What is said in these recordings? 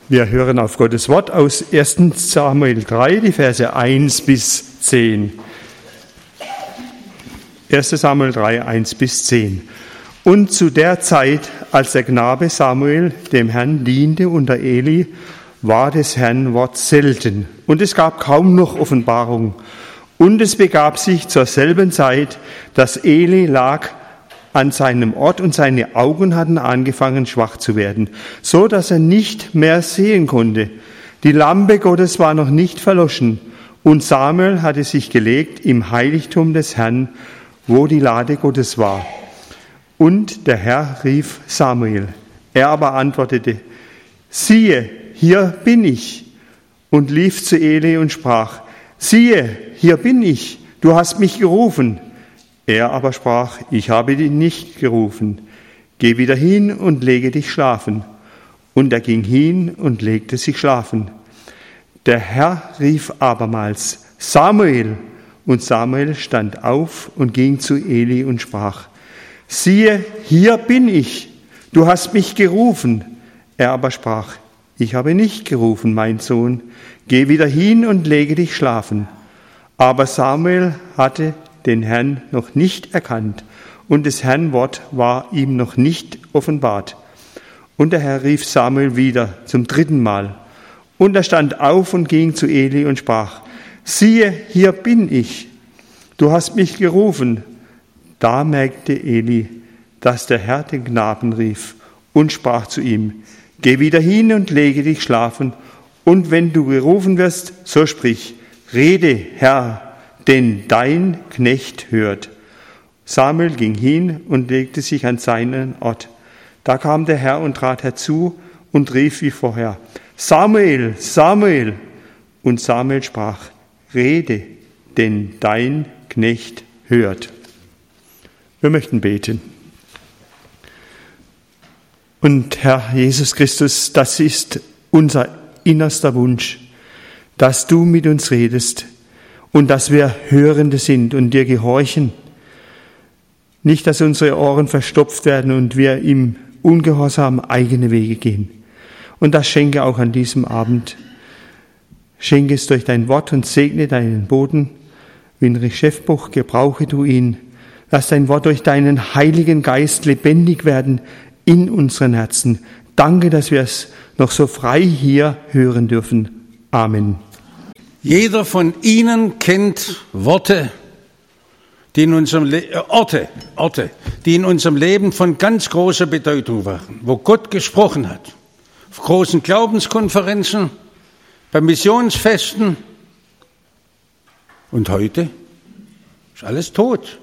Wir hören auf Gottes Wort aus 1. Samuel 3, die Verse 1 bis 10. 1. Samuel 3, 1 bis 10. Und zu der Zeit, als der Knabe Samuel dem Herrn diente unter Eli, war des Herrn Wort selten, und es gab kaum noch Offenbarung. Und es begab sich zur selben Zeit, dass Eli lag an seinem Ort und seine Augen hatten angefangen schwach zu werden, so dass er nicht mehr sehen konnte. Die Lampe Gottes war noch nicht verloschen, und Samuel hatte sich gelegt im Heiligtum des Herrn, wo die Lade Gottes war. Und der Herr rief Samuel. Er aber antwortete: Siehe, hier bin ich. Und lief zu Eli und sprach: Siehe, hier bin ich. Du hast mich gerufen. Er aber sprach: Ich habe dich nicht gerufen. Geh wieder hin und lege dich schlafen. Und er ging hin und legte sich schlafen. Der Herr rief abermals: Samuel. Und Samuel stand auf und ging zu Eli und sprach: Siehe, hier bin ich. Du hast mich gerufen. Er aber sprach: Ich habe nicht gerufen, mein Sohn. Geh wieder hin und lege dich schlafen. Aber Samuel hatte den Herrn noch nicht erkannt, und des Herrn Wort war ihm noch nicht offenbart. Und der Herr rief Samuel wieder zum 3. Mal. Und er stand auf und ging zu Eli und sprach: Siehe, hier bin ich. Du hast mich gerufen. Da merkte Eli, dass der Herr den Knaben rief, und sprach zu ihm: Geh wieder hin und lege dich schlafen. Und wenn du gerufen wirst, so sprich: Rede, Herr, denn dein Knecht hört. Samuel ging hin und legte sich an seinen Ort. Da kam der Herr und trat herzu und rief wie vorher: Samuel, Samuel. Und Samuel sprach: Rede, denn dein Knecht hört. Wir möchten beten. Und Herr Jesus Christus, das ist unser innerster Wunsch, dass du mit uns redest und dass wir Hörende sind und dir gehorchen. Nicht, dass unsere Ohren verstopft werden und wir im Ungehorsam eigene Wege gehen. Und das schenke auch an diesem Abend. Schenke es durch dein Wort und segne deinen Boden. Winrich Schäffbuch, gebrauche du ihn. Lass dein Wort durch deinen Heiligen Geist lebendig werden in unseren Herzen. Danke, dass wir es noch so frei hier hören dürfen. Amen. Jeder von Ihnen kennt Orte, die in unserem Leben von ganz großer Bedeutung waren, wo Gott gesprochen hat. Auf großen Glaubenskonferenzen, bei Missionsfesten. Und heute ist alles tot.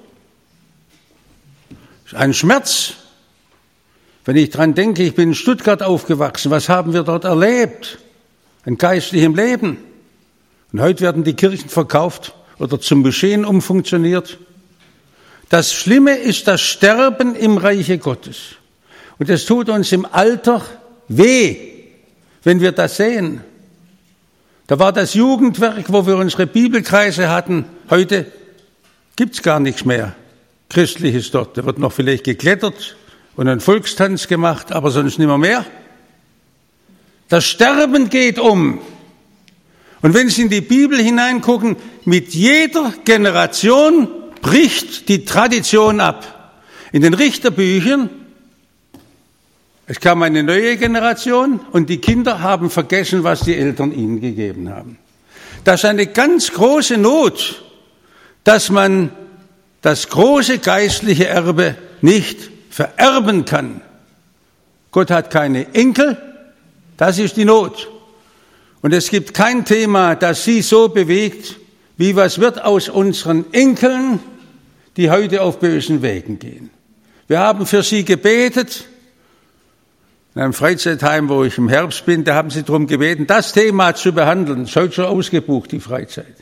Ist ein Schmerz. Wenn ich dran denke, ich bin in Stuttgart aufgewachsen, was haben wir dort erlebt? Ein geistliches Leben. Und heute werden die Kirchen verkauft oder zum Moscheen umfunktioniert. Das Schlimme ist das Sterben im Reiche Gottes. Und es tut uns im Alter weh, wenn wir das sehen. Da war das Jugendwerk, wo wir unsere Bibelkreise hatten. Heute gibt's gar nichts mehr Christliches dort. Da wird noch vielleicht geklettert und ein Volkstanz gemacht, aber sonst nimmer mehr. Das Sterben geht um. Und wenn Sie in die Bibel hineingucken, mit jeder Generation bricht die Tradition ab. In den Richterbüchern, es kam eine neue Generation und die Kinder haben vergessen, was die Eltern ihnen gegeben haben. Das ist eine ganz große Not, dass man das große geistliche Erbe nicht vererben kann. Gott hat keine Enkel, das ist die Not. Und es gibt kein Thema, das Sie so bewegt, wie was wird aus unseren Enkeln, die heute auf bösen Wegen gehen. Wir haben für sie gebetet. In einem Freizeitheim, wo ich im Herbst bin, da haben sie darum gebeten, das Thema zu behandeln. Ist heute schon ausgebucht, die Freizeit.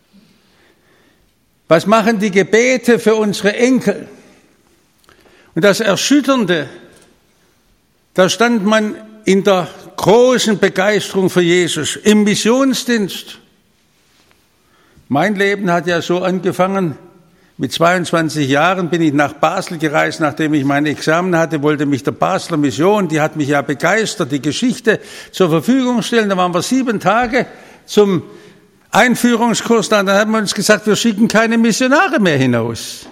Was machen die Gebete für unsere Enkel? Und das Erschütternde, da stand man in der großen Begeisterung für Jesus, im Missionsdienst. Mein Leben hat ja so angefangen, Mit 22 Jahren bin ich nach Basel gereist, nachdem ich mein Examen hatte, wollte mich der Basler Mission, die hat mich ja begeistert, die Geschichte zur Verfügung stellen. Da waren wir 7 Tage zum Einführungskurs da. Dann haben wir uns gesagt, wir schicken keine Missionare mehr hinaus.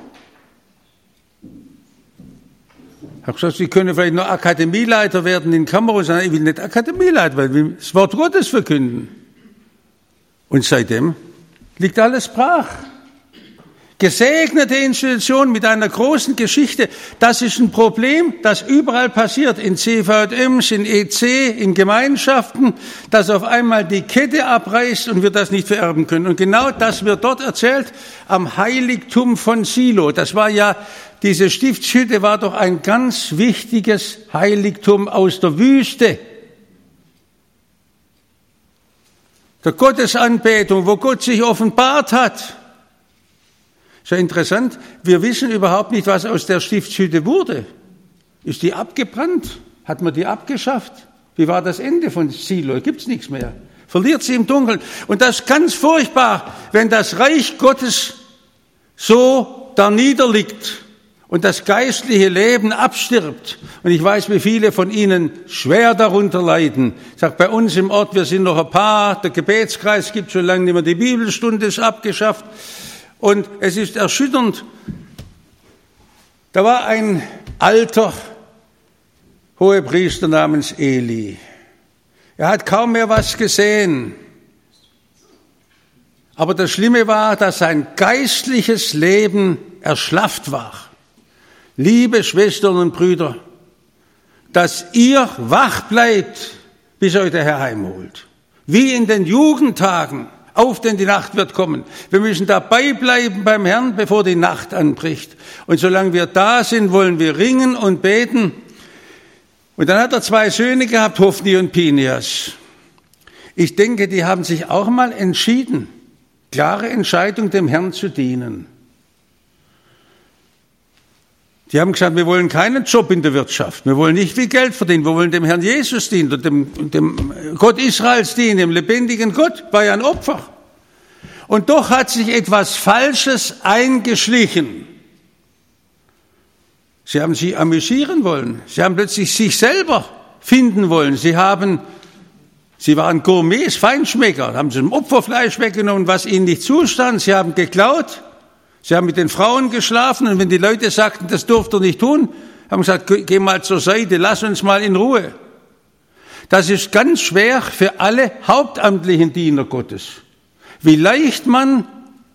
Ich habe gesagt, Sie können vielleicht noch Akademieleiter werden in Kamerun. Ich will nicht Akademieleiter werden, ich will das Wort Gottes verkünden. Und seitdem liegt alles brach. Gesegnete Institution mit einer großen Geschichte. Das ist ein Problem, das überall passiert. In CVJMs, in EC, in Gemeinschaften, dass auf einmal die Kette abreißt und wir das nicht vererben können. Und genau das wird dort erzählt am Heiligtum von Silo. Das war ja, diese Stiftshütte war doch ein ganz wichtiges Heiligtum aus der Wüste. Der Gottesanbetung, wo Gott sich offenbart hat. Sehr interessant, wir wissen überhaupt nicht, was aus der Stiftshütte wurde. Ist die abgebrannt? Hat man die abgeschafft? Wie war das Ende von Silo? Gibt's nichts mehr. Verliert sie im Dunkeln. Und das ist ganz furchtbar, wenn das Reich Gottes so da niederliegt und das geistliche Leben abstirbt. Und ich weiß, wie viele von Ihnen schwer darunter leiden. Ich sage, bei uns im Ort, wir sind noch ein paar, der Gebetskreis gibt schon lange nicht mehr, die Bibelstunde ist abgeschafft. Und es ist erschütternd. Da war ein alter Hohepriester namens Eli. Er hat kaum mehr was gesehen. Aber das Schlimme war, dass sein geistliches Leben erschlafft war. Liebe Schwestern und Brüder, dass ihr wach bleibt, bis euch der Herr heimholt. Wie in den Jugendtagen. Auf, denn die Nacht wird kommen. Wir müssen dabei bleiben beim Herrn, bevor die Nacht anbricht. Und solange wir da sind, wollen wir ringen und beten. Und dann hat er 2 Söhne gehabt, Hophni und Pinehas. Ich denke, die haben sich auch mal entschieden, klare Entscheidung, dem Herrn zu dienen. Die haben gesagt, wir wollen keinen Job in der Wirtschaft. Wir wollen nicht viel Geld verdienen. Wir wollen dem Herrn Jesus dienen und dem Gott Israels dienen, dem lebendigen Gott. War ja ein Opfer. Und doch hat sich etwas Falsches eingeschlichen. Sie haben sich amüsieren wollen. Sie haben plötzlich sich selber finden wollen. Sie waren Gourmets, Feinschmecker. Haben sie dem Opferfleisch weggenommen, was ihnen nicht zustand. Sie haben geklaut. Sie haben mit den Frauen geschlafen und wenn die Leute sagten, das dürft ihr nicht tun, haben gesagt, geh mal zur Seite, lass uns mal in Ruhe. Das ist ganz schwer für alle hauptamtlichen Diener Gottes. Wie leicht man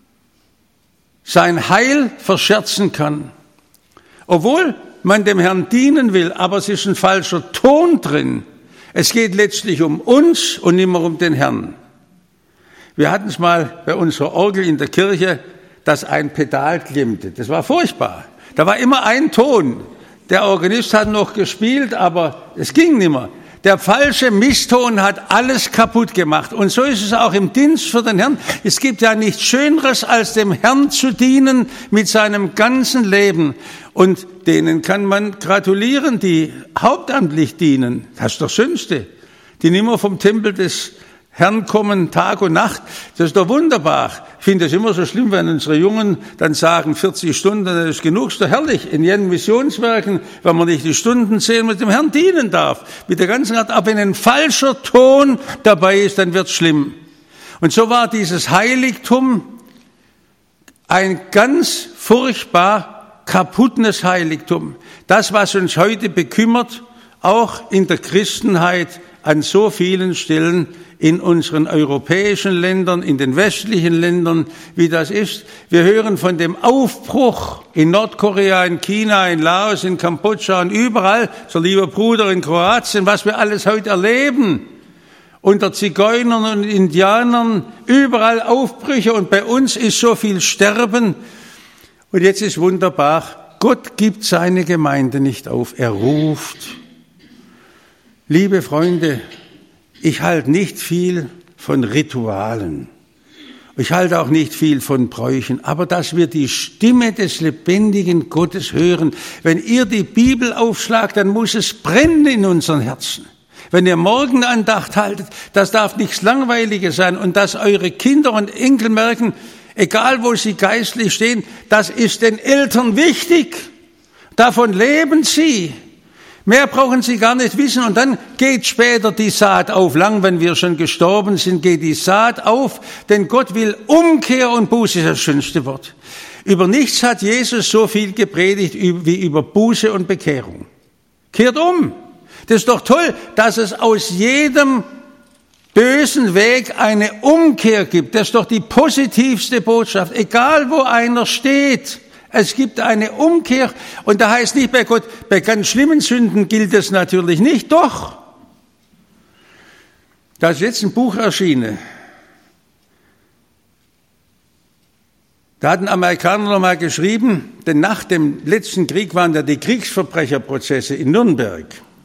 sein Heil verscherzen kann. Obwohl man dem Herrn dienen will, aber es ist ein falscher Ton drin. Es geht letztlich um uns und nicht mehr um den Herrn. Wir hatten es mal bei unserer Orgel in der Kirche, dass ein Pedal klimmte. Das war furchtbar. Da war immer ein Ton. Der Organist hat noch gespielt, aber es ging nicht mehr. Der falsche Misston hat alles kaputt gemacht. Und so ist es auch im Dienst für den Herrn. Es gibt ja nichts Schöneres, als dem Herrn zu dienen mit seinem ganzen Leben. Und denen kann man gratulieren, die hauptamtlich dienen. Das ist das Schönste. Die nicht mehr vom Tempel des Herrn kommen Tag und Nacht, das ist doch wunderbar. Ich finde es immer so schlimm, wenn unsere Jungen dann sagen, 40 Stunden, das ist genug, ist doch herrlich. In jenen Missionswerken, wenn man nicht die Stunden zählen, mit dem Herrn dienen darf. Mit der ganzen Art, aber wenn ein falscher Ton dabei ist, dann wird's schlimm. Und so war dieses Heiligtum ein ganz furchtbar kaputtes Heiligtum. Das, was uns heute bekümmert, auch in der Christenheit an so vielen Stellen, in unseren europäischen Ländern, in den westlichen Ländern, wie das ist. Wir hören von dem Aufbruch in Nordkorea, in China, in Laos, in Kambodscha und überall, so lieber Bruder, in Kroatien, was wir alles heute erleben. Unter Zigeunern und Indianern, überall Aufbrüche und bei uns ist so viel Sterben. Und jetzt ist wunderbar, Gott gibt seine Gemeinde nicht auf, er ruft. Liebe Freunde, ich halte nicht viel von Ritualen. Ich halte auch nicht viel von Bräuchen. Aber dass wir die Stimme des lebendigen Gottes hören, wenn ihr die Bibel aufschlagt, dann muss es brennen in unseren Herzen. Wenn ihr Morgenandacht haltet, das darf nichts Langweiliges sein. Und dass eure Kinder und Enkel merken, Egal, wo sie geistlich stehen, das ist den Eltern wichtig. Davon leben sie. Mehr brauchen sie gar nicht wissen. Und dann geht später die Saat auf. Lang, wenn wir schon gestorben sind, geht die Saat auf. Denn Gott will Umkehr und Buße, ist das schönste Wort. Über nichts hat Jesus so viel gepredigt wie über Buße und Bekehrung. Kehrt um. Das ist doch toll, dass es aus jedem bösen Weg eine Umkehr gibt. Das ist doch die positivste Botschaft. Egal, wo einer steht. Es gibt eine Umkehr. Und da heißt nicht bei Gott, bei ganz schlimmen Sünden gilt es natürlich nicht. Doch. Da ist jetzt ein Buch erschienen. Da hat ein Amerikaner noch mal geschrieben, denn nach dem letzten Krieg waren ja die Kriegsverbrecherprozesse in Nürnberg,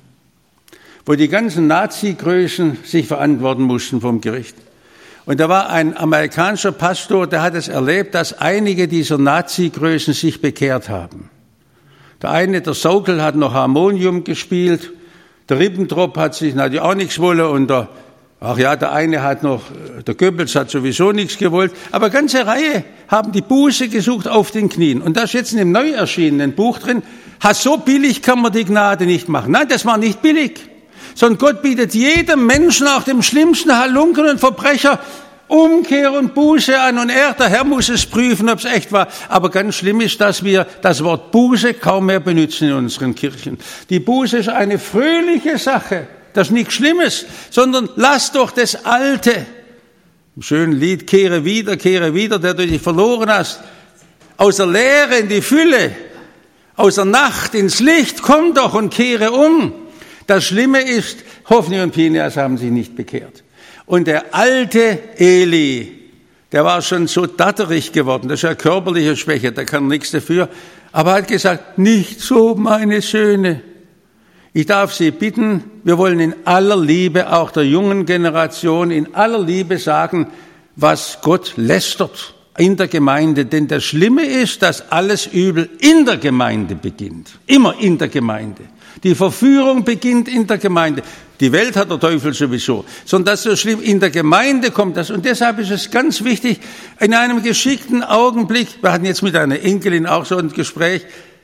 wo die ganzen Nazi-Größen sich verantworten mussten vom Gericht. Und da war ein amerikanischer Pastor, der hat es erlebt, dass einige dieser Nazi-Größen sich bekehrt haben. Der eine, der Sokol, hat noch Harmonium gespielt, der Ribbentrop hat sich natürlich auch nichts wollen und der eine hat noch, der Goebbels hat sowieso nichts gewollt, aber eine ganze Reihe haben die Buße gesucht auf den Knien. Und da ist jetzt in dem neu erschienenen Buch drin, so billig kann man die Gnade nicht machen. Nein, das war nicht billig. Sondern Gott bietet jedem Menschen, auch dem schlimmsten Halunken und Verbrecher, Umkehr und Buße an. Und der Herr muss es prüfen, ob es echt war. Aber ganz schlimm ist, dass wir das Wort Buße kaum mehr benutzen in unseren Kirchen. Die Buße ist eine fröhliche Sache. Das ist nichts Schlimmes, sondern lass doch das Alte. Im schönen Lied, kehre wieder, der du dich verloren hast. Aus der Leere in die Fülle, aus der Nacht ins Licht, komm doch und kehre um. Das Schlimme ist, Hophni und Pinehas haben sich nicht bekehrt. Und der alte Eli, der war schon so datterig geworden, das ist ja körperliche Schwäche, da kann nichts dafür, aber hat gesagt, nicht so, meine Söhne. Ich darf Sie bitten, wir wollen in aller Liebe, auch der jungen Generation, in aller Liebe sagen, was Gott lästert in der Gemeinde. Denn das Schlimme ist, dass alles Übel in der Gemeinde beginnt. Immer in der Gemeinde. Die Verführung beginnt in der Gemeinde. Die Welt hat der Teufel sowieso. Sondern das ist so schlimm, in der Gemeinde kommt das. Und deshalb ist es ganz wichtig, in einem geschickten Augenblick, wir hatten jetzt mit einer Enkelin auch so ein Gespräch,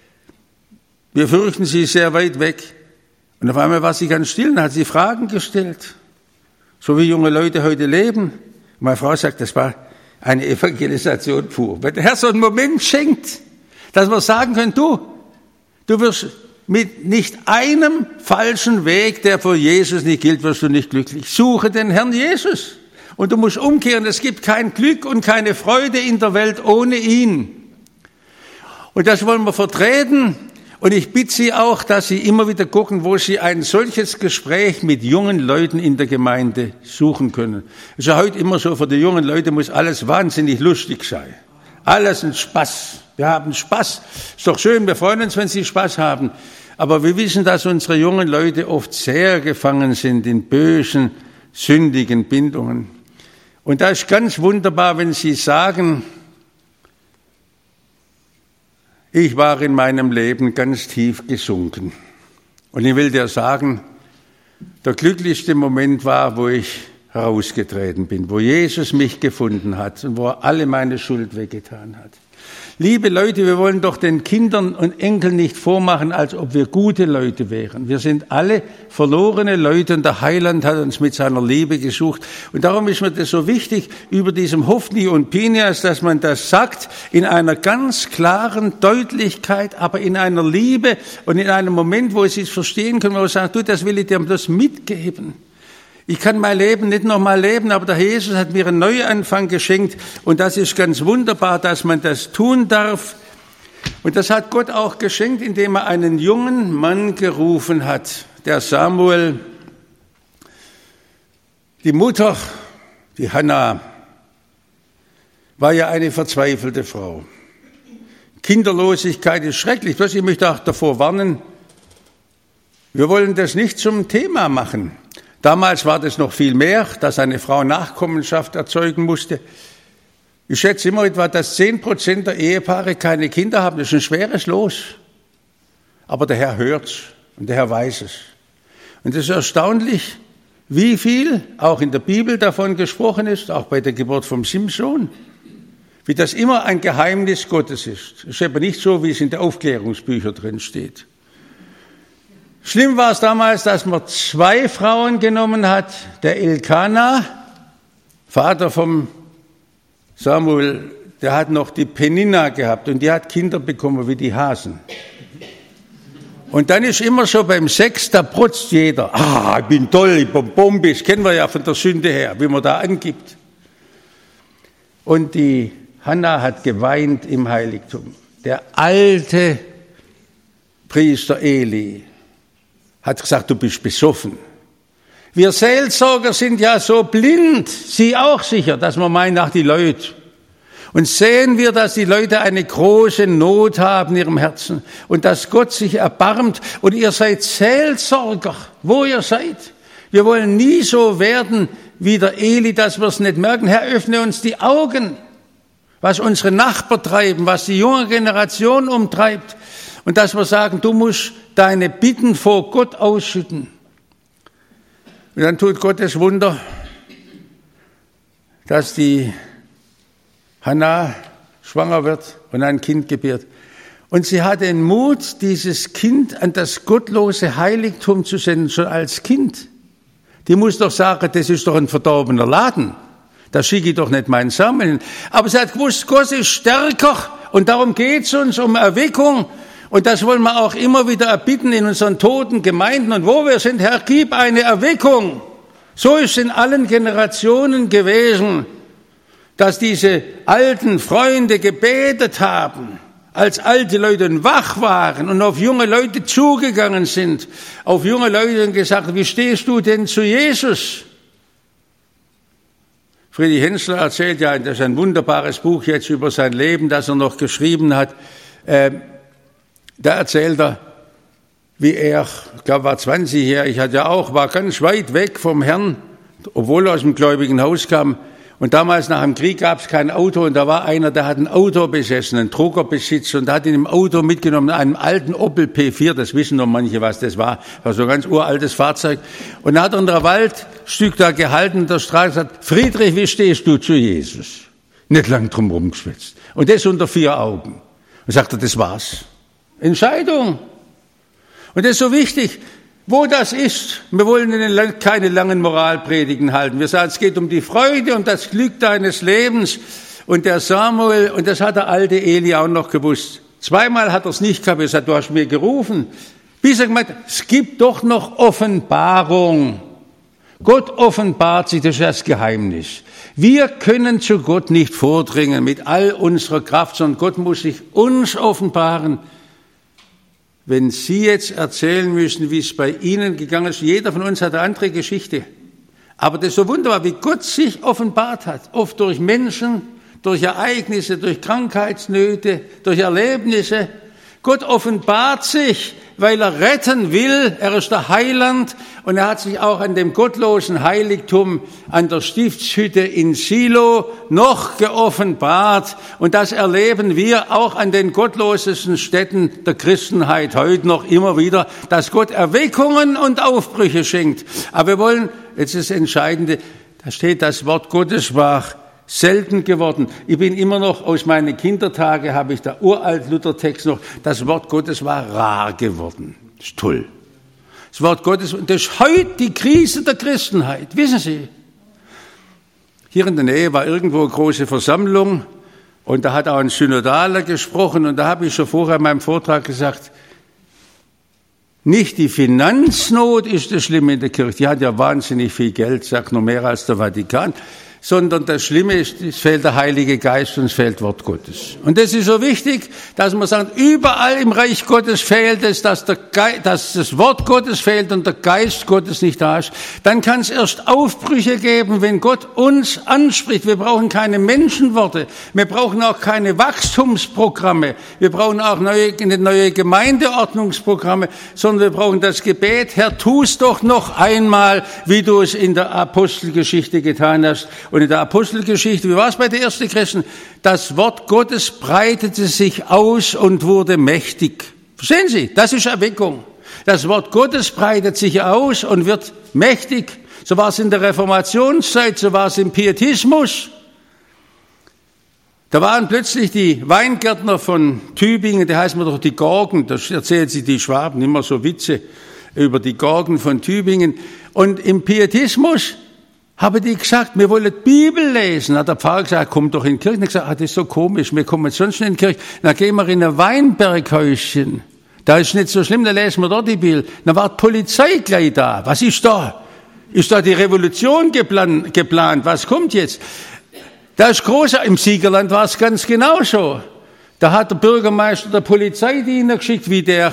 wir fürchten sie sehr weit weg. Und auf einmal war sie ganz still und hat sie Fragen gestellt. So wie junge Leute heute leben. Und meine Frau sagt, das war eine Evangelisation pur. Wenn der Herr so einen Moment schenkt, dass wir sagen können, du wirst mit nicht einem falschen Weg, der für Jesus nicht gilt, wirst du nicht glücklich. Suche den Herrn Jesus. Und du musst umkehren. Es gibt kein Glück und keine Freude in der Welt ohne ihn. Und das wollen wir vertreten. Und ich bitte Sie auch, dass Sie immer wieder gucken, wo Sie ein solches Gespräch mit jungen Leuten in der Gemeinde suchen können. Es ist ja heute immer so, für die jungen Leute muss alles wahnsinnig lustig sein. Alles ein Spaß. Wir haben Spaß. Ist doch schön, wir freuen uns, wenn Sie Spaß haben. Aber wir wissen, dass unsere jungen Leute oft sehr gefangen sind in bösen, sündigen Bindungen. Und da ist ganz wunderbar, wenn Sie sagen, ich war in meinem Leben ganz tief gesunken. Und ich will dir sagen, der glücklichste Moment war, wo ich herausgetreten bin, wo Jesus mich gefunden hat und wo er alle meine Schuld weggetan hat. Liebe Leute, wir wollen doch den Kindern und Enkeln nicht vormachen, als ob wir gute Leute wären. Wir sind alle verlorene Leute und der Heiland hat uns mit seiner Liebe gesucht. Und darum ist mir das so wichtig, über diesem Hophni und Pinehas, dass man das sagt, in einer ganz klaren Deutlichkeit, aber in einer Liebe und in einem Moment, wo sie es verstehen können, wo sie sagen, du, das will ich dir bloß mitgeben. Ich kann mein Leben nicht nochmal leben, aber der Herr Jesus hat mir einen Neuanfang geschenkt und das ist ganz wunderbar, dass man das tun darf. Und das hat Gott auch geschenkt, indem er einen jungen Mann gerufen hat, der Samuel. Die Mutter, die Hannah, war ja eine verzweifelte Frau. Kinderlosigkeit ist schrecklich. Ich möchte auch davor warnen, wir wollen das nicht zum Thema machen. Damals war das noch viel mehr, dass eine Frau Nachkommenschaft erzeugen musste. Ich schätze immer etwa, dass 10% der Ehepaare keine Kinder haben. Das ist ein schweres Los. Aber der Herr hört's und der Herr weiß es. Und es ist erstaunlich, wie viel auch in der Bibel davon gesprochen ist, auch bei der Geburt vom Simson. wie das immer ein Geheimnis Gottes ist. Das ist aber nicht so, wie es in den Aufklärungsbüchern drin steht. Schlimm war es damals, dass man 2 Frauen genommen hat. Der Elkana, Vater vom Samuel, der hat noch die Penina gehabt und die hat Kinder bekommen wie die Hasen. Und dann ist immer so beim Sex, da protzt jeder. Ich bin toll, ich bin bombisch, kennen wir ja von der Sünde her, wie man da angibt. Und die Hannah hat geweint im Heiligtum. Der alte Priester Eli hat gesagt, du bist besoffen. Wir Seelsorger sind ja so blind, Sie auch sicher, dass man meint, die Leute. Und sehen wir, dass die Leute eine große Not haben in ihrem Herzen und dass Gott sich erbarmt und ihr seid Seelsorger, wo ihr seid. Wir wollen nie so werden wie der Eli, dass wir es nicht merken. Herr, öffne uns die Augen, was unsere Nachbarn treiben, was die junge Generation umtreibt. Und dass wir sagen, du musst deine Bitten vor Gott ausschütten. Und dann tut Gott das Wunder, dass die Hannah schwanger wird und ein Kind gebärt. Und sie hat den Mut, dieses Kind an das gottlose Heiligtum zu senden, schon als Kind. Die muss doch sagen, das ist doch ein verdorbener Laden. Da schicke ich doch nicht meinen Samen. Aber sie hat gewusst, Gott ist stärker und darum geht es uns um Erweckung. Und das wollen wir auch immer wieder erbitten in unseren toten Gemeinden. Und wo wir sind, Herr, gib eine Erweckung. So ist es in allen Generationen gewesen, dass diese alten Freunde gebetet haben, als alte Leute wach waren und auf junge Leute zugegangen sind, auf junge Leute und gesagt, wie stehst du denn zu Jesus? Friedrich Hensler erzählt ja, das ist ein wunderbares Buch jetzt über sein Leben, das er noch geschrieben hat. Da erzählt er, wie er, ich glaube, war 20-jährig, war ganz weit weg vom Herrn, obwohl er aus dem gläubigen Haus kam. Und damals nach dem Krieg gab es kein Auto und da war einer, der hat ein Auto besessen, einen Druckerbesitzer und hat ihn im Auto mitgenommen, einen alten Opel P4, das wissen noch manche, was das war so ein ganz uraltes Fahrzeug. Und da hat er in der Waldstück da gehalten, der Straße gesagt, Friedrich, wie stehst du zu Jesus? Nicht lang drum rumgeschwätzt. Und das unter 4 Augen. Und sagte, das war's. Entscheidung. Und das ist so wichtig, wo das ist. Wir wollen keine langen Moralpredigen halten. Wir sagen, es geht um die Freude und das Glück deines Lebens. Und der Samuel, und das hat der alte Eli auch noch gewusst. 2-mal hat er es nicht gehabt, er sagt, du hast mir gerufen. Bis er gemeint, es gibt doch noch Offenbarung. Gott offenbart sich, das ist das Geheimnis. Wir können zu Gott nicht vordringen mit all unserer Kraft, sondern Gott muss sich uns offenbaren. Wenn Sie jetzt erzählen müssen, wie es bei Ihnen gegangen ist, jeder von uns hat eine andere Geschichte. Aber das ist so wunderbar, wie Gott sich offenbart hat. Oft durch Menschen, durch Ereignisse, durch Krankheitsnöte, durch Erlebnisse. Gott offenbart sich, weil er retten will. Er ist der Heiland und er hat sich auch an dem gottlosen Heiligtum an der Stiftshütte in Silo noch geoffenbart. Und das erleben wir auch an den gottlosesten Städten der Christenheit heute noch immer wieder, dass Gott Erweckungen und Aufbrüche schenkt. Aber wir wollen, jetzt ist das Entscheidende, da steht, das Wort Gottes war selten geworden. Ich bin immer noch, aus meinen Kindertagen habe ich der uralt Luthertext noch, das Wort Gottes war rar geworden. Das ist toll. Das Wort Gottes, das ist heute die Krise der Christenheit, wissen Sie. Hier in der Nähe war irgendwo eine große Versammlung und da hat auch ein Synodaler gesprochen und da habe ich schon vorher in meinem Vortrag gesagt, nicht die Finanznot ist das Schlimme in der Kirche, die hat ja wahnsinnig viel Geld, sagt noch mehr als der Vatikan, sondern das Schlimme ist, es fehlt der Heilige Geist und es fehlt Wort Gottes. Und das ist so wichtig, dass man sagt, überall im Reich Gottes fehlt es, dass das Wort Gottes fehlt und der Geist Gottes nicht da ist. Dann kann es erst Aufbrüche geben, wenn Gott uns anspricht. Wir brauchen keine Menschenworte, wir brauchen auch keine Wachstumsprogramme, wir brauchen auch neue Gemeindeordnungsprogramme, sondern wir brauchen das Gebet, Herr, tu es doch noch einmal, wie du es in der Apostelgeschichte getan hast. Und in der Apostelgeschichte, wie war es bei den ersten Christen? Das Wort Gottes breitete sich aus und wurde mächtig. Verstehen Sie? Das ist Erweckung. Das Wort Gottes breitet sich aus und wird mächtig. So war es in der Reformationszeit, so war es im Pietismus. Da waren plötzlich die Weingärtner von Tübingen, die heißen wir doch die Gorgen, da erzählen sie die Schwaben immer so Witze über die Gorgen von Tübingen. Und im Pietismus haben die gesagt, wir wollen die Bibel lesen. Hat der Pfarrer gesagt, komm doch in die Kirche. Und ich gesagt, das ist so komisch, wir kommen sonst nicht in die Kirche. Dann gehen wir in ein Weinberghäuschen. Da ist nicht so schlimm, da lesen wir dort die Bibel. Dann war die Polizei gleich da. Was ist da? Ist da die Revolution geplant? Was kommt jetzt? Da ist groß, im Siegerland war es ganz genauso. Da hat der Bürgermeister der Polizeidiener geschickt, wie der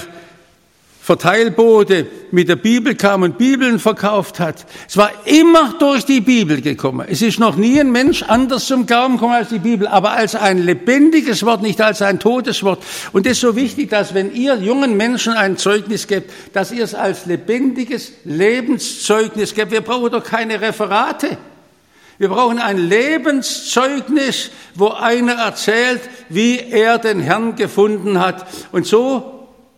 Verteilbote mit der Bibel kam und Bibeln verkauft hat. Es war immer durch die Bibel gekommen. Es ist noch nie ein Mensch anders zum Glauben gekommen als die Bibel, aber als ein lebendiges Wort, nicht als ein totes Wort. Und es ist so wichtig, dass wenn ihr jungen Menschen ein Zeugnis gebt, dass ihr es als lebendiges Lebenszeugnis gebt. Wir brauchen doch keine Referate. Wir brauchen ein Lebenszeugnis, wo einer erzählt, wie er den Herrn gefunden hat. Und so,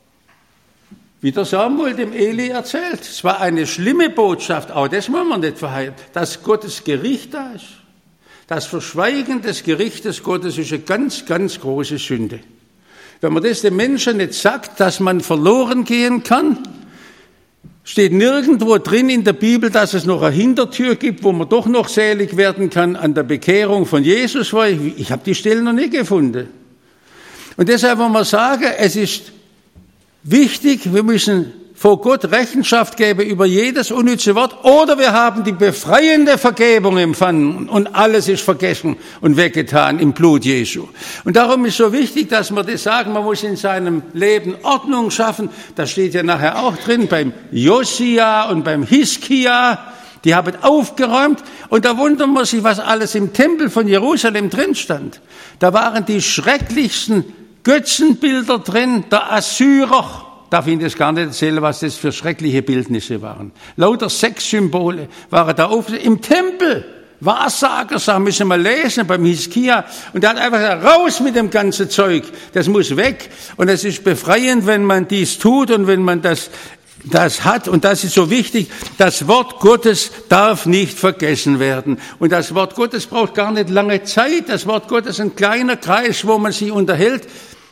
wie der Samuel dem Eli erzählt, es war eine schlimme Botschaft, auch das wollen wir nicht verheimlichen, dass Gottes Gericht da ist. Das Verschweigen des Gerichtes Gottes ist eine ganz, ganz große Sünde. Wenn man das den Menschen nicht sagt, dass man verloren gehen kann, steht nirgendwo drin in der Bibel, dass es noch eine Hintertür gibt, wo man doch noch selig werden kann an der Bekehrung von Jesus. Ich habe die Stelle noch nicht gefunden. Und deshalb wollen wir sagen, es ist wichtig, wir müssen vor Gott Rechenschaft geben über jedes unnütze Wort, oder wir haben die befreiende Vergebung empfangen und alles ist vergessen und weggetan im Blut Jesu. Und darum ist so wichtig, dass wir das sagen, man muss in seinem Leben Ordnung schaffen. Das steht ja nachher auch drin beim Josia und beim Hiskia. Die haben aufgeräumt und da wundern wir sich, was alles im Tempel von Jerusalem drin stand. Da waren die schrecklichsten Götzenbilder drin, der Assyrer. Darf ich Ihnen das gar nicht erzählen, was das für schreckliche Bildnisse waren. Lauter Sexsymbole waren da offen. Im Tempel, Wahrsager, sagen, müssen wir lesen beim Hiskia. Und er hat einfach gesagt, raus mit dem ganzen Zeug. Das muss weg. Und es ist befreiend, wenn man dies tut und wenn man das hat. Und das ist so wichtig. Das Wort Gottes darf nicht vergessen werden. Und das Wort Gottes braucht gar nicht lange Zeit. Das Wort Gottes ist ein kleiner Kreis, wo man sich unterhält.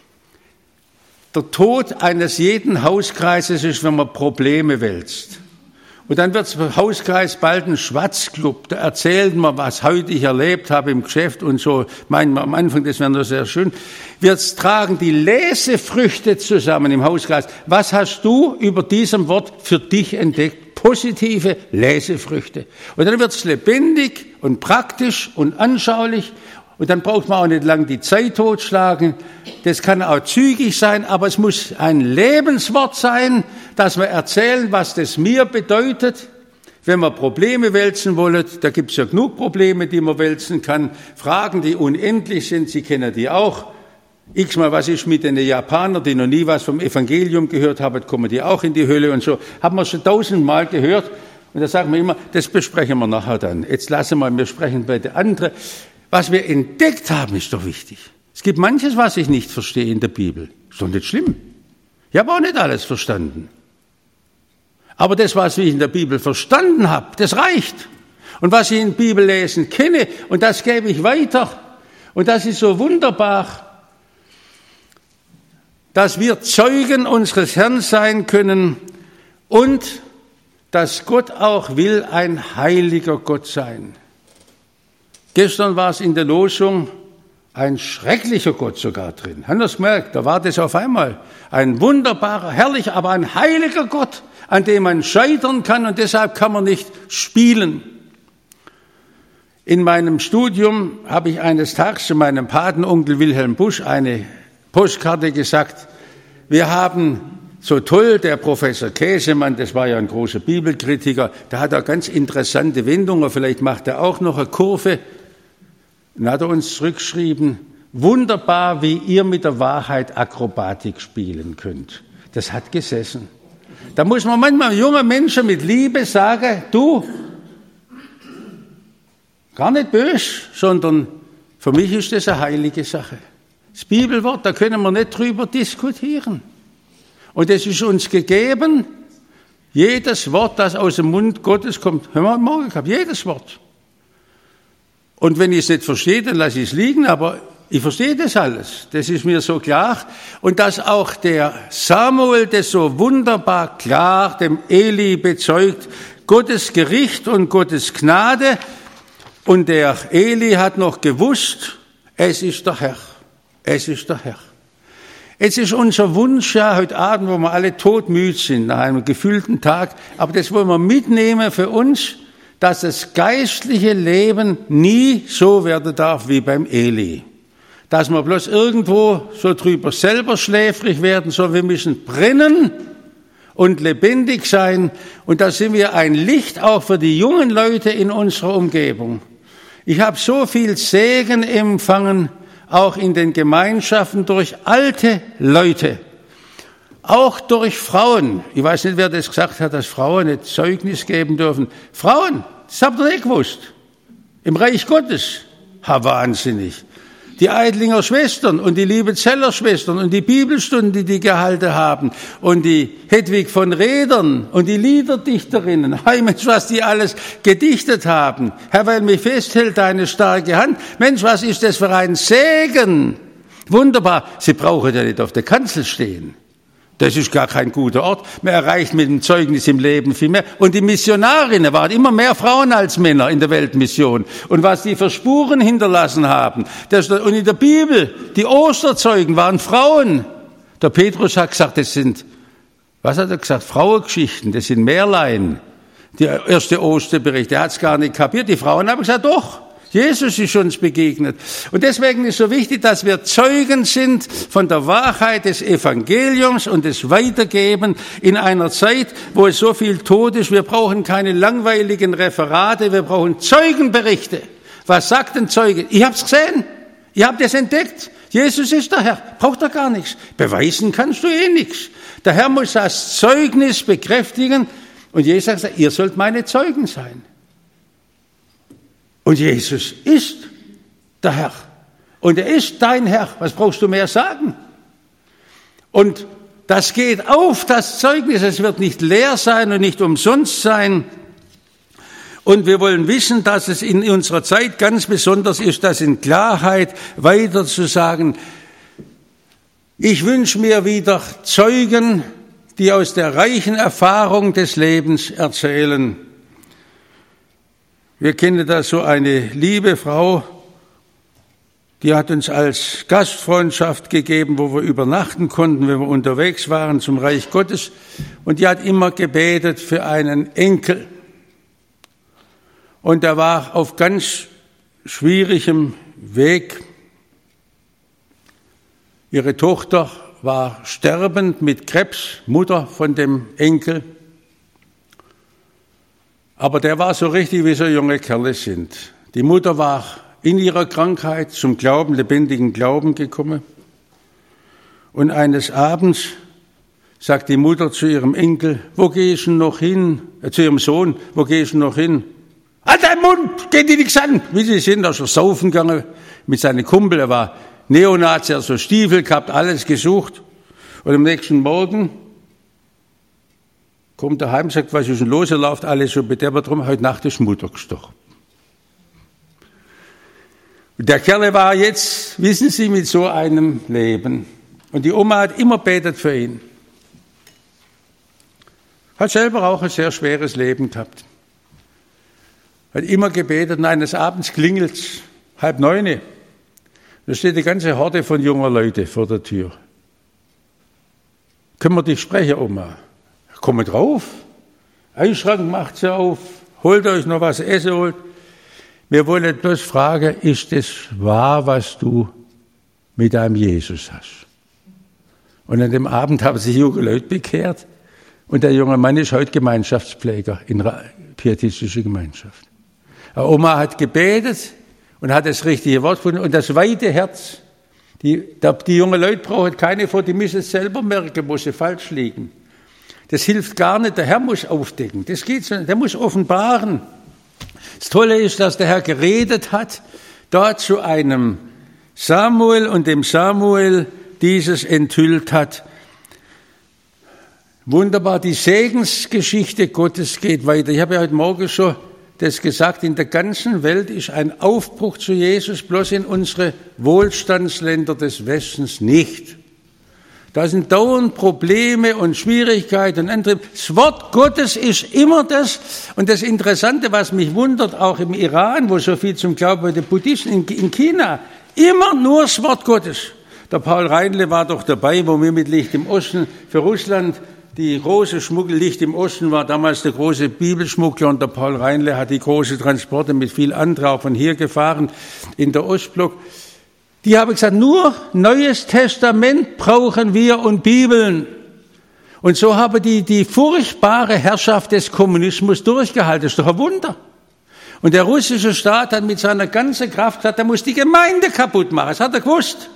Der Tod eines jeden Hauskreises ist, wenn man Probleme wälzt. Und dann wird der Hauskreis bald ein Schwatzclub. Da erzählt man, was heute ich erlebt habe im Geschäft und so. Meinen wir am Anfang, das wäre nur sehr schön. Wir tragen die Lesefrüchte zusammen im Hauskreis. Was hast du über diesem Wort für dich entdeckt? Positive Lesefrüchte. Und dann wird es lebendig und praktisch und anschaulich. Und dann braucht man auch nicht lang die Zeit totschlagen. Das kann auch zügig sein, aber es muss ein Lebenswort sein, dass wir erzählen, was das mir bedeutet. Wenn wir Probleme wälzen wollen, da gibt es ja genug Probleme, die man wälzen kann. Fragen, die unendlich sind, Sie kennen die auch. X-mal, was ist mit den Japanern, die noch nie was vom Evangelium gehört haben, kommen die auch in die Hölle und so. Haben wir schon 1000-mal gehört. Und da sagen wir immer, das besprechen wir nachher dann. Jetzt lassen wir sprechen bei den anderen. Was wir entdeckt haben, ist doch wichtig. Es gibt manches, was ich nicht verstehe in der Bibel. Ist doch nicht schlimm. Ich habe auch nicht alles verstanden. Aber das, was ich in der Bibel verstanden habe, das reicht. Und was ich in der Bibel lesen kenne, und das gebe ich weiter. Und das ist so wunderbar, dass wir Zeugen unseres Herrn sein können und dass Gott auch will ein heiliger Gott sein. Gestern war es in der Losung ein schrecklicher Gott sogar drin. Haben Sie das gemerkt? Da war das auf einmal. Ein wunderbarer, herrlicher, aber ein heiliger Gott, an dem man scheitern kann und deshalb kann man nicht spielen. In meinem Studium habe ich eines Tages zu meinem Patenonkel Wilhelm Busch eine Postkarte gesagt. Wir haben so toll, der Professor Käsemann, das war ja ein großer Bibelkritiker, der hat auch ganz interessante Wendungen, vielleicht macht er auch noch eine Kurve. Dann hat er uns zurückgeschrieben, wunderbar, wie ihr mit der Wahrheit Akrobatik spielen könnt. Das hat gesessen. Da muss man manchmal jungen Menschen mit Liebe sagen, du, gar nicht böse, sondern für mich ist das eine heilige Sache. Das Bibelwort, da können wir nicht drüber diskutieren. Und es ist uns gegeben, jedes Wort, das aus dem Mund Gottes kommt, haben wir heute Morgen gehabt, jedes Wort. Und wenn ich es nicht verstehe, dann lasse ich es liegen, aber ich verstehe das alles, das ist mir so klar. Und dass auch der Samuel das so wunderbar klar dem Eli bezeugt, Gottes Gericht und Gottes Gnade. Und der Eli hat noch gewusst, es ist der Herr, es ist der Herr. Es ist unser Wunsch ja heute Abend, wo wir alle todmüde sind nach einem gefüllten Tag, aber das wollen wir mitnehmen für uns, dass das geistliche Leben nie so werden darf wie beim Eli. Dass wir bloß irgendwo so drüber selber schläfrig werden, sondern wir müssen brennen und lebendig sein. Und da sind wir ein Licht auch für die jungen Leute in unserer Umgebung. Ich habe so viel Segen empfangen, auch in den Gemeinschaften durch alte Leute, auch durch Frauen. Ich weiß nicht, wer das gesagt hat, dass Frauen ein Zeugnis geben dürfen. Frauen, das habt ihr nicht gewusst. Im Reich Gottes. Ha, wahnsinnig. Die Eidlinger Schwestern und die Liebezeller Schwestern und die Bibelstunden, die gehalten haben und die Hedwig von Rädern und die Liederdichterinnen. Hey Mensch, was die alles gedichtet haben. Herr, weil mich festhält deine starke Hand. Mensch, was ist das für ein Segen. Wunderbar. Sie brauchen ja nicht auf der Kanzel stehen. Das ist gar kein guter Ort. Man erreicht mit dem Zeugnis im Leben viel mehr. Und die Missionarinnen waren immer mehr Frauen als Männer in der Weltmission. Und was die für Spuren hinterlassen haben. Und in der Bibel, die Osterzeugen waren Frauen. Der Petrus hat gesagt, das sind, was hat er gesagt? Frauengeschichten, das sind Märlein. Der erste Osterbericht, der hat es gar nicht kapiert. Die Frauen haben gesagt, doch. Jesus ist uns begegnet. Und deswegen ist so wichtig, dass wir Zeugen sind von der Wahrheit des Evangeliums und des Weitergeben in einer Zeit, wo es so viel Tod ist. Wir brauchen keine langweiligen Referate, wir brauchen Zeugenberichte. Was sagt ein Zeuge? Ich hab's gesehen, ich hab das entdeckt. Jesus ist der Herr, braucht er gar nichts. Beweisen kannst du eh nichts. Der Herr muss das Zeugnis bekräftigen und Jesus sagt, ihr sollt meine Zeugen sein. Und Jesus ist der Herr. Und er ist dein Herr. Was brauchst du mehr sagen? Und das geht auf, das Zeugnis. Es wird nicht leer sein und nicht umsonst sein. Und wir wollen wissen, dass es in unserer Zeit ganz besonders ist, das in Klarheit weiter zu sagen. Ich wünsche mir wieder Zeugen, die aus der reichen Erfahrung des Lebens erzählen. Wir kennen da so eine liebe Frau, die hat uns als Gastfreundschaft gegeben, wo wir übernachten konnten, wenn wir unterwegs waren zum Reich Gottes. Und die hat immer gebetet für einen Enkel. Und er war auf ganz schwierigem Weg. Ihre Tochter war sterbend mit Krebs, Mutter von dem Enkel. Aber der war so richtig, wie so junge Kerle sind. Die Mutter war in ihrer Krankheit zum Glauben, lebendigen Glauben gekommen. Und eines Abends sagt die Mutter zu ihrem Enkel, wo gehst du noch hin? Zu ihrem Sohn, wo gehst du noch hin? Halt deinen Mund, geht dir nichts an. Wie sie sind, da ist er saufen gegangen mit seinem Kumpel. Er war Neonazi, er hat so Stiefel gehabt, alles gesucht. Und am nächsten Morgen kommt er heim, sagt, was ist denn los? Er läuft alles so bedeppert rum. Heute Nacht ist Mutter gestorben. Und der Kerl war jetzt, wissen Sie, mit so einem Leben. Und die Oma hat immer betet für ihn. Hat selber auch ein sehr schweres Leben gehabt. Hat immer gebetet und eines Abends klingelt's, 8:30. Da steht eine ganze Horde von junger Leute vor der Tür. Können wir dich sprechen, Oma? Komm drauf. Eisschrank macht sie auf. Holt euch noch was essen holt. Wir wollen bloß fragen, ist es wahr, was du mit deinem Jesus hast? Und an dem Abend haben sich junge Leute bekehrt. Und der junge Mann ist heute Gemeinschaftspfleger in der pietistischen Gemeinschaft. Die Oma hat gebetet und hat das richtige Wort gefunden. Und das weite Herz. Die jungen Leute brauchen keine Foto, die müssen es selber merken, wo sie falsch liegen. Das hilft gar nicht, der Herr muss aufdecken. Das geht so, der muss offenbaren. Das Tolle ist, dass der Herr geredet hat, dort zu einem Samuel und dem Samuel dieses enthüllt hat. Wunderbar, die Segensgeschichte Gottes geht weiter. Ich habe ja heute Morgen schon das gesagt, in der ganzen Welt ist ein Aufbruch zu Jesus, bloß in unsere Wohlstandsländer des Westens nicht. Da sind dauernd Probleme und Schwierigkeiten und Antriebe. Das Wort Gottes ist immer das. Und das Interessante, was mich wundert, auch im Iran, wo so viel zum Glauben bei den Buddhisten, in China, immer nur das Wort Gottes. Der Paul Reinle war doch dabei, wo wir mit Licht im Osten für Russland, die große Schmuggel, Licht im Osten war damals der große Bibelschmuggler und der Paul Reinle hat die große Transporte mit viel anderen auch von hier gefahren in der Ostblock. Die haben gesagt, nur Neues Testament brauchen wir und Bibeln. Und so haben die furchtbare Herrschaft des Kommunismus durchgehalten. Das ist doch ein Wunder. Und der russische Staat hat mit seiner ganzen Kraft gesagt, er muss die Gemeinde kaputt machen. Das hat er gewusst.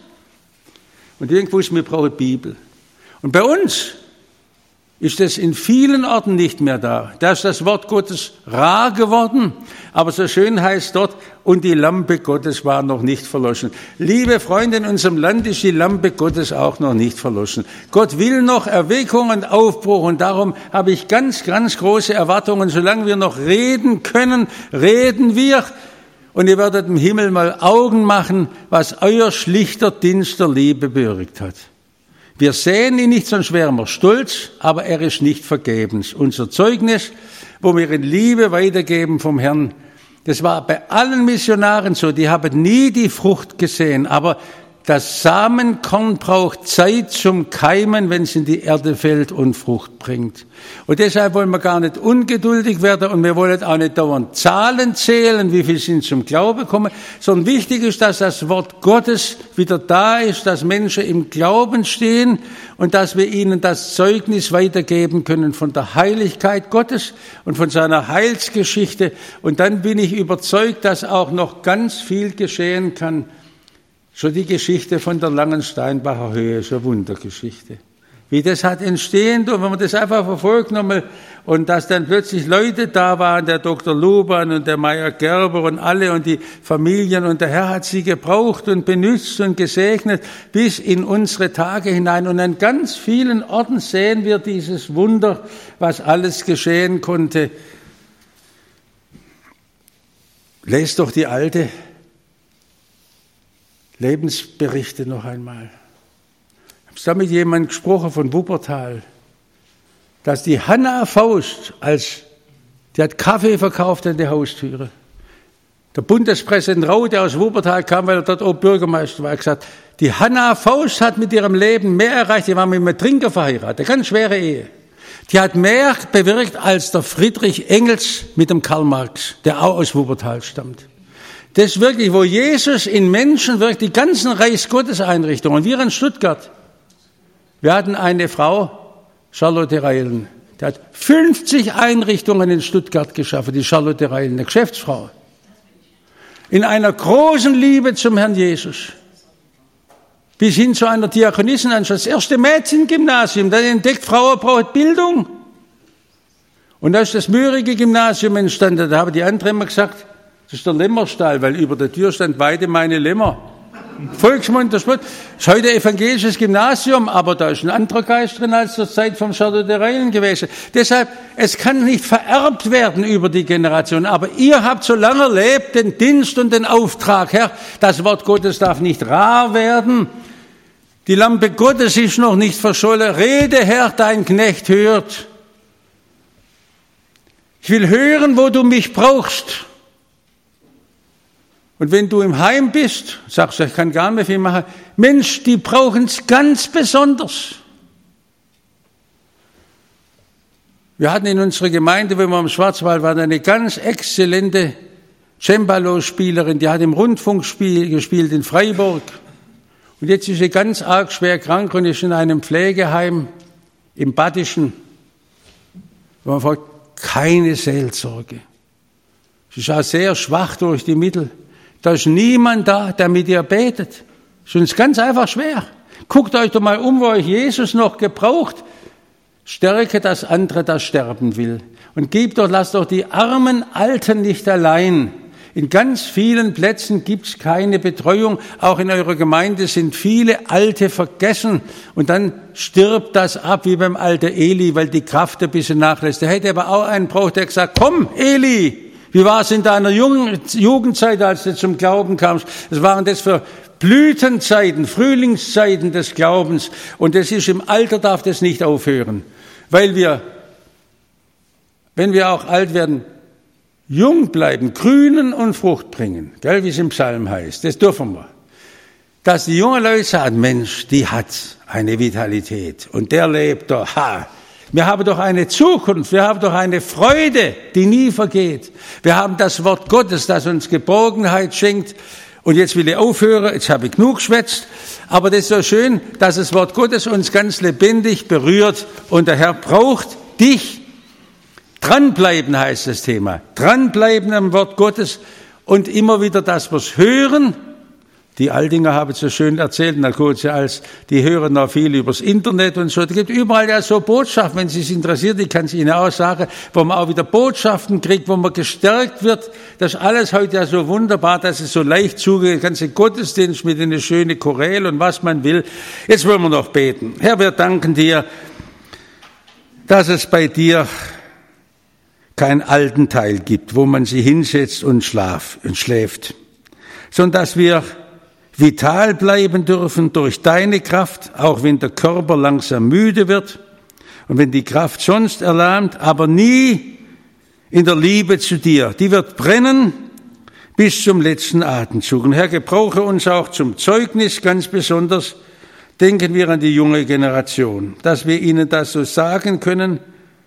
Und irgendwo ist, wir brauchen Bibel. Und bei uns ist es in vielen Orten nicht mehr da. Da ist das Wort Gottes rar geworden. Aber so schön heißt dort, und die Lampe Gottes war noch nicht verloschen. Liebe Freunde, in unserem Land ist die Lampe Gottes auch noch nicht verloschen. Gott will noch Erweckung und Aufbruch. Und darum habe ich ganz, ganz große Erwartungen. Solange wir noch reden können, reden wir. Und ihr werdet im Himmel mal Augen machen, was euer schlichter Dienst der Liebe bewirkt hat. Wir sehen ihn nicht, sonst wären wir stolz, aber er ist nicht vergebens. Unser Zeugnis, wo wir in Liebe weitergeben vom Herrn, das war bei allen Missionaren so, die haben nie die Frucht gesehen, aber das Samenkorn braucht Zeit zum Keimen, wenn es in die Erde fällt und Frucht bringt. Und deshalb wollen wir gar nicht ungeduldig werden und wir wollen auch nicht dauernd Zahlen zählen, wie viel sind zum Glauben kommen, sondern wichtig ist, dass das Wort Gottes wieder da ist, dass Menschen im Glauben stehen und dass wir ihnen das Zeugnis weitergeben können von der Heiligkeit Gottes und von seiner Heilsgeschichte. Und dann bin ich überzeugt, dass auch noch ganz viel geschehen kann. Schon die Geschichte von der Langensteinbacher Höhe ist eine Wundergeschichte. Wie das hat entstehen, und wenn man das einfach verfolgt nochmal, und dass dann plötzlich Leute da waren, der Dr. Luban und der Meier Gerber und alle und die Familien, und der Herr hat sie gebraucht und benützt und gesegnet bis in unsere Tage hinein. Und an ganz vielen Orten sehen wir dieses Wunder, was alles geschehen konnte. Lest doch die alte Lebensberichte noch einmal. Ich habe da mit jemandem gesprochen von Wuppertal, dass die Hanna Faust, die hat Kaffee verkauft an der Haustüre. Der Bundespräsident Rau, der aus Wuppertal kam, weil er dort auch Bürgermeister war, hat gesagt, die Hanna Faust hat mit ihrem Leben mehr erreicht, die war mit einem Trinker verheiratet, eine ganz schwere Ehe. Die hat mehr bewirkt als der Friedrich Engels mit dem Karl Marx, der auch aus Wuppertal stammt. Das ist wirklich, wo Jesus in Menschen wirkt, die ganzen Reichsgotteseinrichtungen. Wir in Stuttgart, wir hatten eine Frau, Charlotte Reilen, die hat 50 Einrichtungen in Stuttgart geschaffen, die Charlotte Reilen, eine Geschäftsfrau. In einer großen Liebe zum Herrn Jesus. Bis hin zu einer Diakonissenanstalt, das erste Mädchengymnasium, das entdeckt, Frauen braucht Bildung. Und da ist das Mürige Gymnasium entstanden, da haben die anderen immer gesagt, das ist der Lämmerstall, weil über der Tür stand Weide meine Lämmer. Volksmund, der Spott. Das ist heute ein evangelisches Gymnasium, aber da ist ein anderer Geist drin als zur Zeit vom Charlotte Reilen gewesen. Deshalb, es kann nicht vererbt werden über die Generation, aber ihr habt so lange erlebt den Dienst und den Auftrag, Herr. Das Wort Gottes darf nicht rar werden. Die Lampe Gottes ist noch nicht verschollen. Rede, Herr, dein Knecht hört. Ich will hören, wo du mich brauchst. Und wenn du im Heim bist, sagst du, ich kann gar nicht mehr viel machen. Mensch, die brauchen es ganz besonders. Wir hatten in unserer Gemeinde, wenn wir im Schwarzwald waren, eine ganz exzellente Cembalo-Spielerin, die hat im Rundfunk gespielt in Freiburg. Und jetzt ist sie ganz arg schwer krank und ist in einem Pflegeheim im Badischen. Wo man fragt, keine Seelsorge. Sie ist auch sehr schwach durch die Mittel. Da ist niemand da, der mit ihr betet. Das ist uns ganz einfach schwer. Guckt euch doch mal um, wo euch Jesus noch gebraucht. Stärke das andere, das sterben will. Und lasst doch die armen Alten nicht allein. In ganz vielen Plätzen gibt's keine Betreuung. Auch in eurer Gemeinde sind viele Alte vergessen. Und dann stirbt das ab, wie beim alten Eli, weil die Kraft ein bisschen nachlässt. Der hätte aber auch einen braucht, der gesagt, komm, Eli, Wie war es in deiner Jugendzeit, als du zum Glauben kamst? Was waren das für Blütenzeiten, Frühlingszeiten des Glaubens? Und das ist im Alter, darf das nicht aufhören. Weil wir, wenn wir auch alt werden, jung bleiben, grünen und Frucht bringen. Gell, wie es im Psalm heißt. Das dürfen wir. Dass die jungen Leute sagen, Mensch, die hat eine Vitalität und der lebt doch, wir haben doch eine Zukunft, wir haben doch eine Freude, die nie vergeht. Wir haben das Wort Gottes, das uns Geborgenheit schenkt. Und jetzt will ich aufhören, jetzt habe ich genug geschwätzt, aber das ist so schön, dass das Wort Gottes uns ganz lebendig berührt und der Herr braucht dich. Dranbleiben heißt das Thema. Dranbleiben am Wort Gottes und immer wieder das, was hören. Die Aldinger haben es so schön erzählt, na kurz, als die hören noch viel übers Internet und so. Es gibt überall ja so Botschaften, wenn Sie es interessiert, ich kann es Ihnen auch sagen, wo man auch wieder Botschaften kriegt, wo man gestärkt wird. Das ist alles heute ja so wunderbar, dass es so leicht zugeht, der ganze Gottesdienst mit einer schönen Choräle und was man will. Jetzt wollen wir noch beten. Herr, wir danken dir, dass es bei dir keinen alten Teil gibt, wo man sie hinsetzt und schläft, sondern dass wir vital bleiben dürfen durch deine Kraft, auch wenn der Körper langsam müde wird und wenn die Kraft sonst erlahmt, aber nie in der Liebe zu dir. Die wird brennen bis zum letzten Atemzug. Und Herr, gebrauche uns auch zum Zeugnis, ganz besonders denken wir an die junge Generation, dass wir ihnen das so sagen können,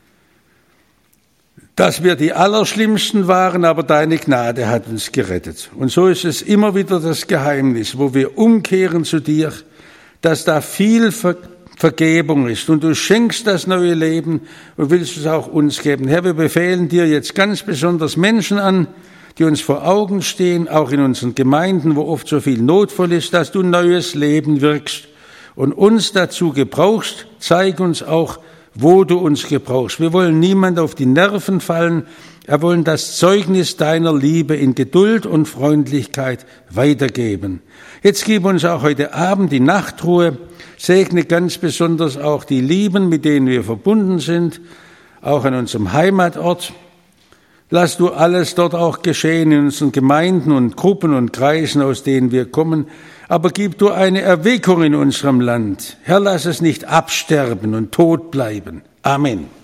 dass wir die Allerschlimmsten waren, aber deine Gnade hat uns gerettet. Und so ist es immer wieder das Geheimnis, wo wir umkehren zu dir, dass da viel Vergebung ist. Und du schenkst das neue Leben und willst es auch uns geben. Herr, wir befehlen dir jetzt ganz besonders Menschen an, die uns vor Augen stehen, auch in unseren Gemeinden, wo oft so viel notvoll ist, dass du neues Leben wirkst und uns dazu gebrauchst. Zeig uns auch, wo du uns gebrauchst. Wir wollen niemand auf die Nerven fallen. Wir wollen das Zeugnis deiner Liebe in Geduld und Freundlichkeit weitergeben. Jetzt gib uns auch heute Abend die Nachtruhe. Segne ganz besonders auch die Lieben, mit denen wir verbunden sind, auch an unserem Heimatort. Lass du alles dort auch geschehen in unseren Gemeinden und Gruppen und Kreisen, aus denen wir kommen. Aber gib du eine Erweckung in unserem Land. Herr, lass es nicht absterben und tot bleiben. Amen.